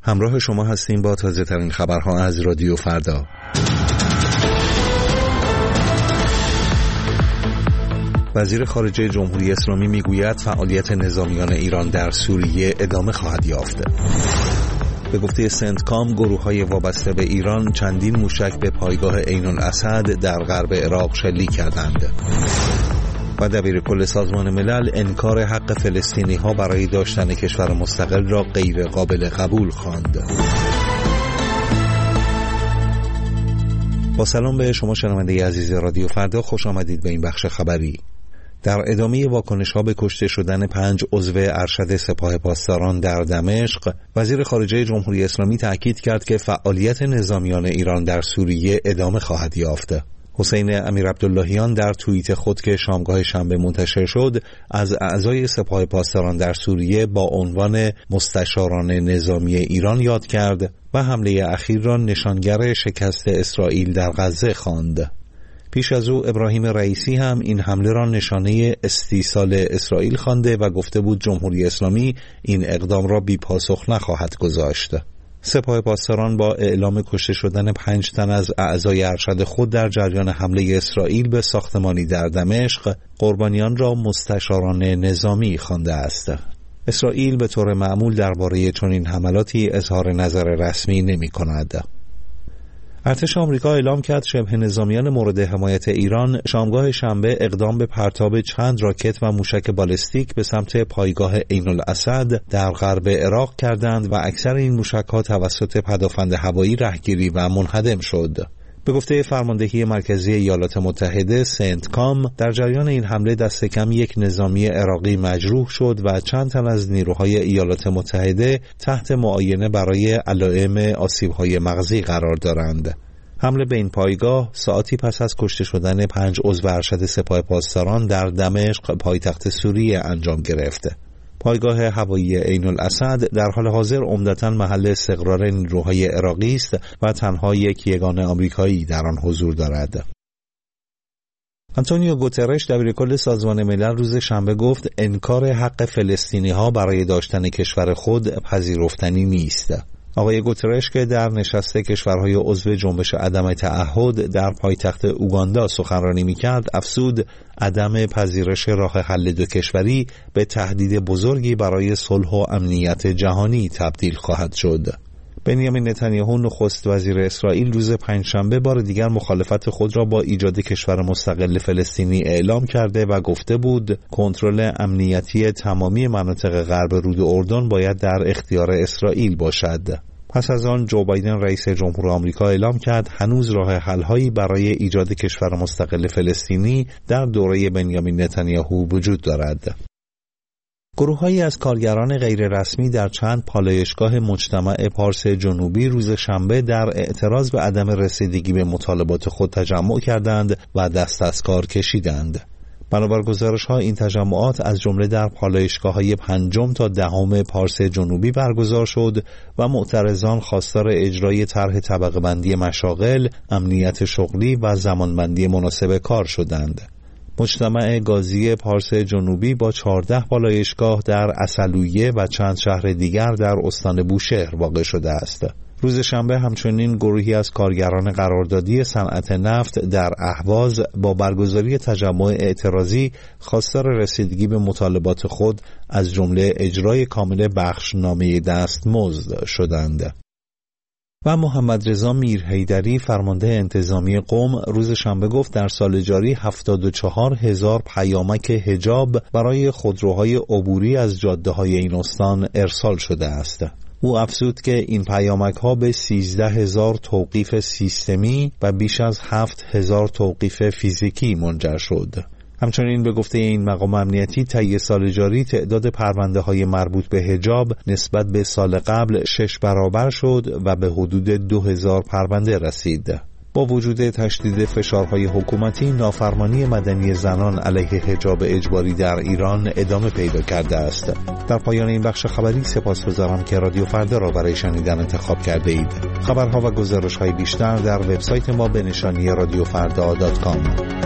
همراه شما هستیم با تازه ترین خبرها از رادیو فردا. وزیر خارجه جمهوری اسلامی میگوید فعالیت نظامیان ایران در سوریه ادامه خواهد یافت. به گفته سنتکام گروه‌های وابسته به ایران چندین موشک به پایگاه عین الاسد در غرب عراق شلیک کردند. و دبیرکل سازمان ملل انکار حق فلسطینی‌ها برای داشتن کشور مستقل را غیر قابل قبول خواند. با سلام به شما شنونده عزیز رادیو فردا، خوش آمدید به این بخش خبری. در ادامه واکنش‌ها به کشته شدن 5 عضو ارشد سپاه پاسداران در دمشق، وزیر خارجه جمهوری اسلامی تأکید کرد که فعالیت نظامیان ایران در سوریه ادامه خواهد یافت. حسین امیرعبداللهیان در توییت خود که شامگاه شنبه منتشر شد، از اعضای سپاه پاسداران در سوریه با عنوان مستشاران نظامی ایران یاد کرد و حمله اخیر را نشانگر شکست اسرائیل در غزه خواند. پیش از او ابراهیم رئیسی هم این حمله را نشانه استیصال اسرائیل خوانده و گفته بود جمهوری اسلامی این اقدام را بی پاسخ نخواهد گذاشت. سپاه پاسداران با اعلام کشته شدن 5 تن از اعضای ارشد خود در جریان حمله اسرائیل به ساختمانی در دمشق، قربانیان را مستشاران نظامی خوانده است. اسرائیل به طور معمول درباره چنین حملاتی اظهار نظر رسمی نمی‌کند. ارتش آمریکا اعلام کرد شبه نظامیان مورد حمایت ایران شامگاه شنبه اقدام به پرتاب چند راکت و موشک بالستیک به سمت پایگاه عین الاسد در غرب عراق کردند و اکثر این موشک‌ها توسط پدافند هوایی رهگیری و منهدم شد. به گفته فرماندهی مرکزی ایالات متحده سنتکام، در جریان این حمله دست کم 1 نظامی عراقی مجروح شد و چند تن از نیروهای ایالات متحده تحت معاینه برای علائم آسیب‌های مغزی قرار دارند. حمله به این پایگاه ساعتی پس از کشته شدن 5 عضو ارشد سپاه پاسداران در دمشق پایتخت سوریه انجام گرفت. پایگاه هوایی عین الاسد در حال حاضر عمدتاً محل استقرار نیروهای عراقی است و تنها یک یگانه آمریکایی در آن حضور دارد. آنتونیو گوترش دبیرکل سازمان ملل روز شنبه گفت انکار حق فلسطینی‌ها برای داشتن کشور خود پذیرفتنی نیست. آقای گوترش که در نشست کشورهای عضو جنبش عدم تعهد در پایتخت اوگاندا سخنرانی می‌کرد، افزود عدم پذیرش راه حل 2 کشوری به تهدید بزرگی برای صلح و امنیت جهانی تبدیل خواهد شد. بنیامین نتانیاهو نخست وزیر اسرائیل روز پنجشنبه بار دیگر مخالفت خود را با ایجاد کشور مستقل فلسطینی اعلام کرده و گفته بود کنترل امنیتی تمامی مناطق غرب رود اردن باید در اختیار اسرائیل باشد. پس از آن جو بایدن رئیس جمهور آمریکا اعلام کرد هنوز راه حل‌هایی برای ایجاد کشور مستقل فلسطینی در دوره بنیامین نتانیاهو وجود دارد. گروه‌هایی از کارگران غیررسمی در چند پالایشگاه مجتمع پارس جنوبی روز شنبه در اعتراض به عدم رسیدگی به مطالبات خود تجمع کردند و دست از کار کشیدند. بنابر گزارش‌ها این تجمعات از جمله در پالایشگاه‌های 5 تا 10 پارس جنوبی برگزار شد و معترضان خواستار اجرای طرح طبقه بندی مشاغل، امنیت شغلی و زمانبندی مناسب کار شدند. مجتمع گازی پارس جنوبی با 14 پالایشگاه در عسلویه و چند شهر دیگر در استان بوشهر واقع شده است. روز شنبه همچنین گروهی از کارگران قراردادی صنعت نفت در اهواز با برگزاری تجمع اعتراضی خواستار رسیدگی به مطالبات خود از جمله اجرای کامل بخشنامه دستمزد شدند. و محمد رضا میرحیدری فرمانده انتظامی قم روز شنبه گفت در سال جاری 74,000 پیامک حجاب برای خودروهای عبوری از جاده‌های این استان ارسال شده است. او افزود که این پیامک‌ها به 13,000 توقیف سیستمی و بیش از 7,000 توقیف فیزیکی منجر شد. همچنین به گفته این مقام امنیتی طی سال جاری تعداد پرونده‌های مربوط به حجاب نسبت به سال قبل 6 برابر شد و به حدود 2,000 پرونده رسید. با وجود تشدید فشارهای حکومتی، نافرمانی مدنی زنان علیه حجاب اجباری در ایران ادامه پیدا کرده است. در پایان این بخش خبری سپاسگزارم که رادیو فردا را برای شنیدن انتخاب کرده اید. خبرها و گزارش‌های بیشتر در وبسایت ما به نشانی radiofrda.com.